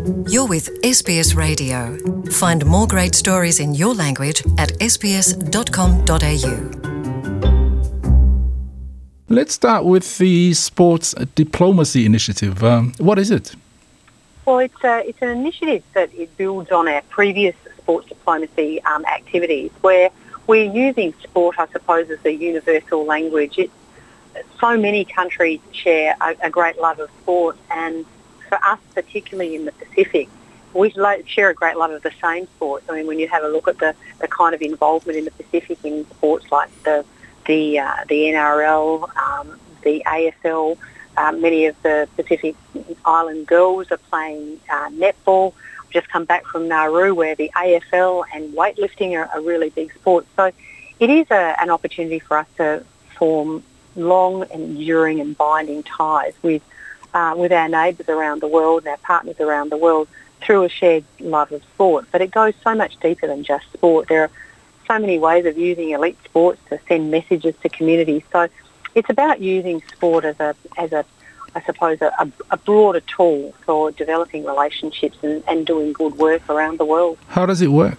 You're with SBS Radio. Find more great stories in your language at sbs.com.au. Let's start with the Sports Diplomacy Initiative. What is it? Well, it's an initiative that it builds on our previous sports diplomacy activities, where we're using sport, I suppose, as a universal language. So many countries share a great love of sport, and for us, particularly in the Pacific, we share a great love of the same sports. I mean, when you have a look at the kind of involvement in the Pacific in sports like the NRL, the AFL, many of the Pacific Island girls are playing netball. We've just come back from Nauru, where the AFL and weightlifting are really big sports. So it is an opportunity for us to form long, enduring and binding ties with our neighbours around the world and our partners around the world through a shared love of sport. But it goes so much deeper than just sport. There are so many ways of using elite sports to send messages to communities. So it's about using sport as I suppose, a broader tool for developing relationships and doing good work around the world. How does it work?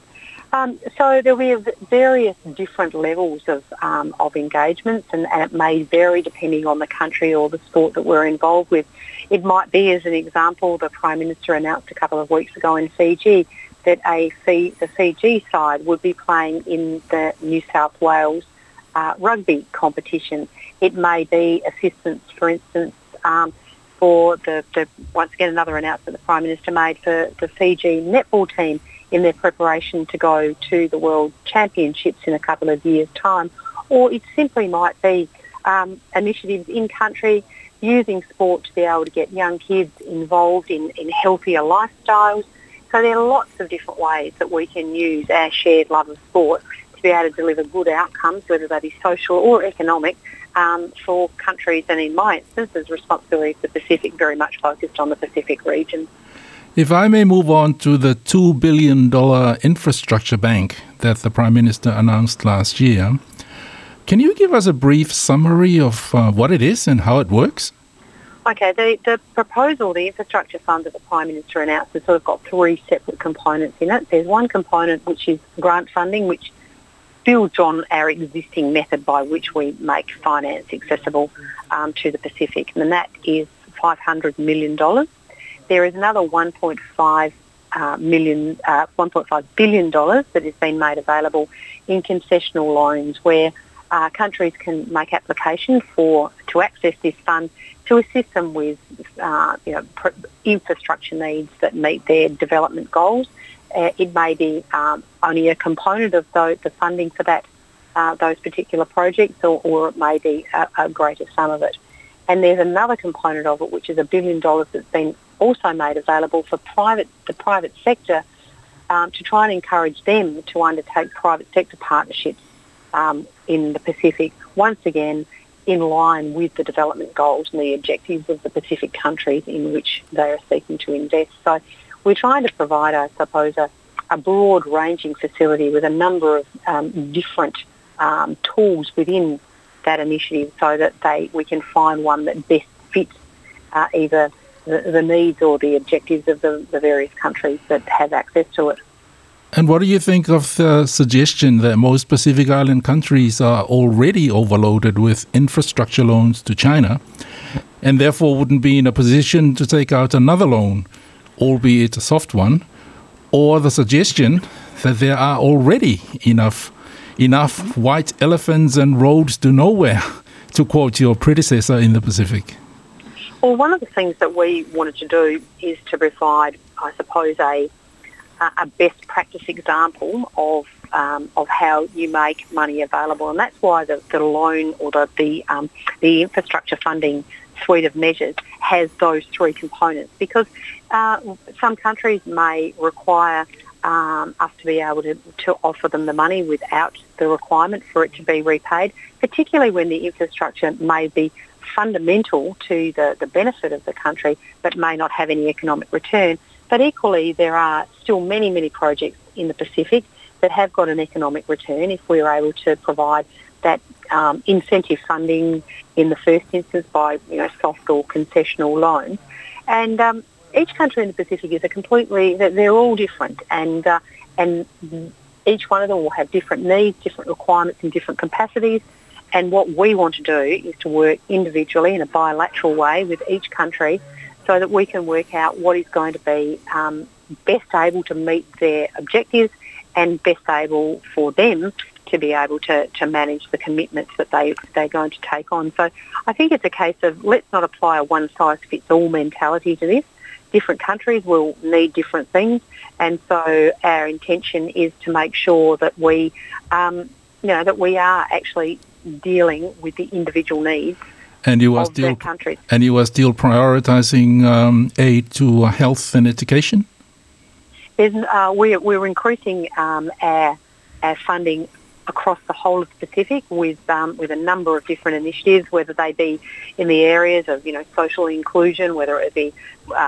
So there'll be various different levels of engagements, and it may vary depending on the country or the sport that we're involved with. It might be, as an example, the Prime Minister announced a couple of weeks ago in Fiji that the Fiji side would be playing in the New South Wales rugby competition. It may be assistance, for instance, for the once again another announcement the Prime Minister made for the Fiji netball team in their preparation to go to the World Championships in a couple of years' time. Or it simply might be initiatives in country using sport to be able to get young kids involved in healthier lifestyles. So there are lots of different ways that we can use our shared love of sport to be able to deliver good outcomes, whether they be social or economic, for countries, and in my instance, as responsibility of the Pacific, very much focused on the Pacific region. If I may move on to the $2 billion infrastructure bank that the Prime Minister announced last year, can you give us a brief summary of what it is and how it works? Okay, the proposal, the infrastructure fund that the Prime Minister announced, has sort of got three separate components in it. There's one component which is grant funding, which builds on our existing method by which we make finance accessible to the Pacific, and that is $500 million. There is another $1.5 billion that has been made available in concessional loans, where countries can make application to access this fund to assist them with infrastructure needs that meet their development goals. It may be only a component of the funding for those particular projects, or it may be a greater sum of it. And there's another component of it, which is $1 billion that's been also made available for the private sector to try and encourage them to undertake private sector partnerships in the Pacific, once again in line with the development goals and the objectives of the Pacific countries in which they are seeking to invest. So we're trying to provide, I suppose, a broad-ranging facility with a number of different tools within that initiative, so that we can find one that best fits either the needs or the objectives of the various countries that have access to it. And what do you think of the suggestion that most Pacific Island countries are already overloaded with infrastructure loans to China and therefore wouldn't be in a position to take out another loan, albeit a soft one, or the suggestion that there are already enough white elephants and roads to nowhere, to quote your predecessor in the Pacific? Well, one of the things that we wanted to do is to provide, I suppose, a best practice example of how you make money available, and that's why the loan or the infrastructure funding suite of measures has those three components, because some countries may require us to be able to offer them the money without the requirement for it to be repaid, particularly when the infrastructure may be fundamental to the benefit of the country but may not have any economic return. But equally, there are still many, many projects in the Pacific that have got an economic return if we're able to provide that incentive funding in the first instance by soft or concessional loans. And each country in the Pacific is they're all different, and each one of them will have different needs, different requirements and different capacities. And what we want to do is to work individually in a bilateral way with each country so that we can work out what is going to be best able to meet their objectives and best able for them to be able to manage the commitments that they're going to take on. So I think it's a case of let's not apply a one-size-fits-all mentality to this. Different countries will need different things, and so our intention is to make sure that we are actually dealing with the individial needs of their countries. And you are still prioritising aid to health and education? We're increasing our funding across the whole of the Pacific with a number of different initiatives, whether they be in the areas of social inclusion, whether it be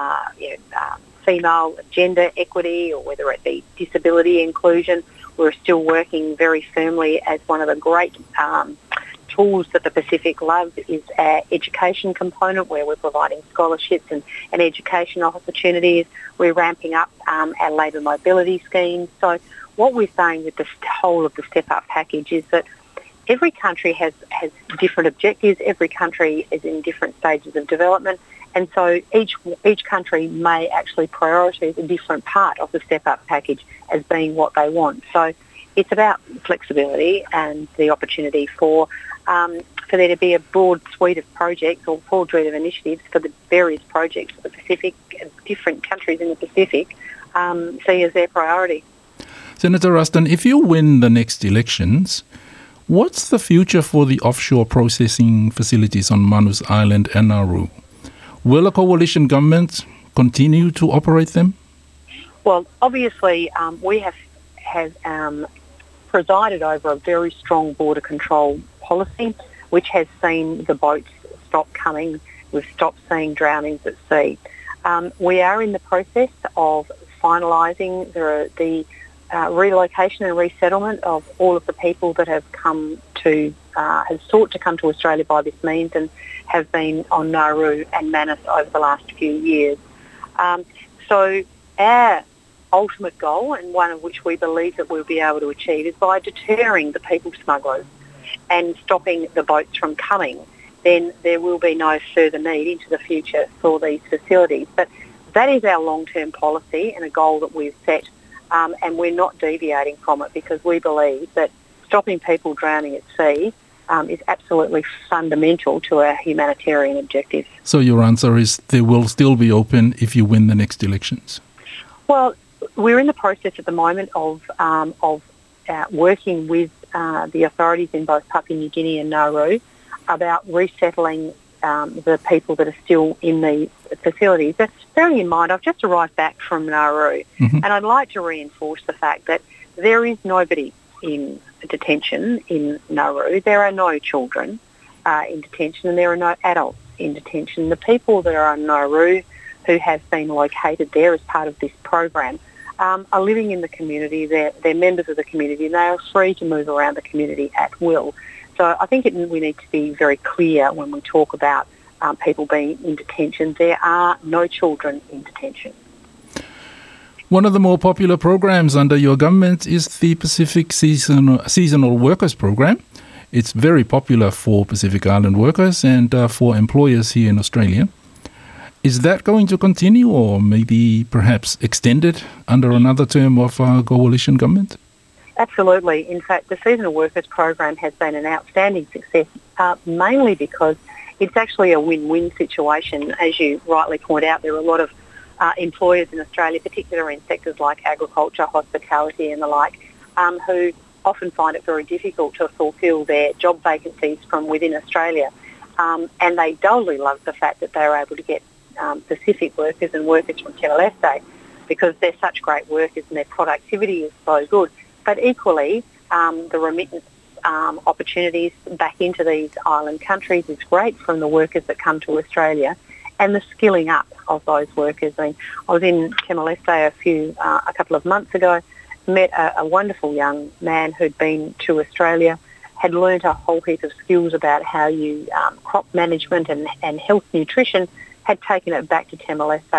female gender equity, or whether it be disability inclusion. We're still working very firmly as one of the great tools that the Pacific loves is our education component, where we're providing scholarships and education opportunities. We're ramping up our labour mobility schemes. So what we're saying with the whole of the Step Up package is that every country has different objectives. Every country is in different stages of development. And so each country may actually prioritise a different part of the Step Up package as being what they want. So it's about flexibility and the opportunity for there to be a broad suite of projects or broad suite of initiatives for the various projects for the Pacific, different countries in the Pacific see as their priority. Senator Ruston, if you win the next elections, what's the future for the offshore processing facilities on Manus Island and Nauru? Will a coalition government continue to operate them? Well, obviously, we have presided over a very strong border control policy, which has seen the boats stop coming. We've stopped seeing drownings at sea. We are in the process of finalising the relocation and resettlement of all of the people that have sought to come to Australia by this means and have been on Nauru and Manus over the last few years. So our ultimate goal, and one of which we believe that we'll be able to achieve, is by deterring the people smugglers and stopping the boats from coming, then there will be no further need into the future for these facilities. But that is our long-term policy and a goal that we've set, and we're not deviating from it because we believe that stopping people drowning at sea is absolutely fundamental to our humanitarian objectives. So your answer is they will still be open if you win the next elections? Well, we're in the process at the moment of working with the authorities in both Papua New Guinea and Nauru about resettling the people that are still in the facilities. But bearing in mind, I've just arrived back from Nauru, and I'd like to reinforce the fact that there is nobody in detention in Nauru. There are no children in detention, and there are no adults in detention. The people that are on Nauru who have been located there as part of this program are living in the community. They're members of the community, and they are free to move around the community at will. So I think we need to be very clear when we talk about people being in detention. There are no children in detention. One of the more popular programs under your government is the Pacific Seasonal Workers Program. It's very popular for Pacific Island workers and for employers here in Australia. Is that going to continue or maybe perhaps extended under another term of our coalition government? Absolutely. In fact, the Seasonal Workers Program has been an outstanding success, mainly because it's actually a win-win situation. As you rightly point out, there are a lot of employers in Australia, particularly in sectors like agriculture, hospitality and the like, who often find it very difficult to fulfil their job vacancies from within Australia. And they duly love the fact that they're able to get Pacific workers and workers from Timor-Leste because they're such great workers and their productivity is so good. But equally, the remittance opportunities back into these island countries is great from the workers that come to Australia, and the skilling up of those workers. I mean, I was in Timor-Leste a couple of months ago, met a wonderful young man who'd been to Australia, had learnt a whole heap of skills about how you crop management and health nutrition, had taken it back to Timor-Leste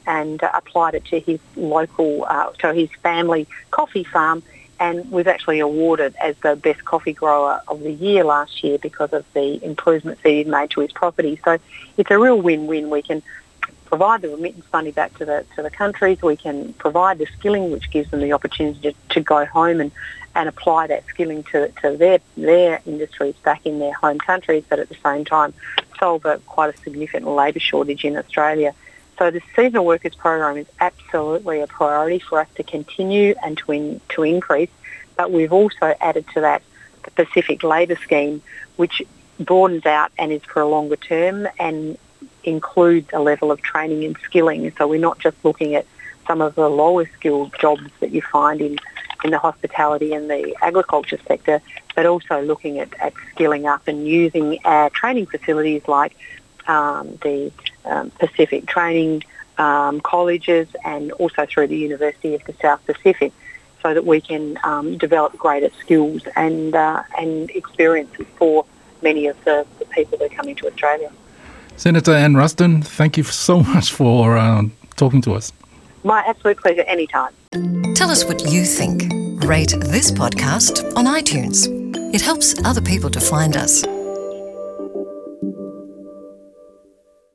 and applied it to his local, to his family coffee farm, and was actually awarded as the best coffee grower of the year last year because of the improvements that he'd made to his property. So it's a real win-win. We can provide the remittance money back to the countries. We can provide the skilling, which gives them the opportunity to go home and apply that skilling to their industries back in their home countries, but at the same time solve quite a significant labour shortage in Australia. So the seasonal workers program is absolutely a priority for us to continue and to increase, but we've also added to that the Pacific Labour Scheme, which broadens out and is for a longer term and includes a level of training and skilling. So we're not just looking at some of the lower skilled jobs that you find in the hospitality and the agriculture sector, but also looking at skilling up and using our training facilities like the Pacific Training colleges and also through the University of the South Pacific, so that we can develop greater skills and experiences for many of the people that are coming to Australia. Senator Ann Ruston, thank you so much for talking to us. My absolute pleasure, anytime. Tell us what you think. Rate this podcast on iTunes. It helps other people to find us.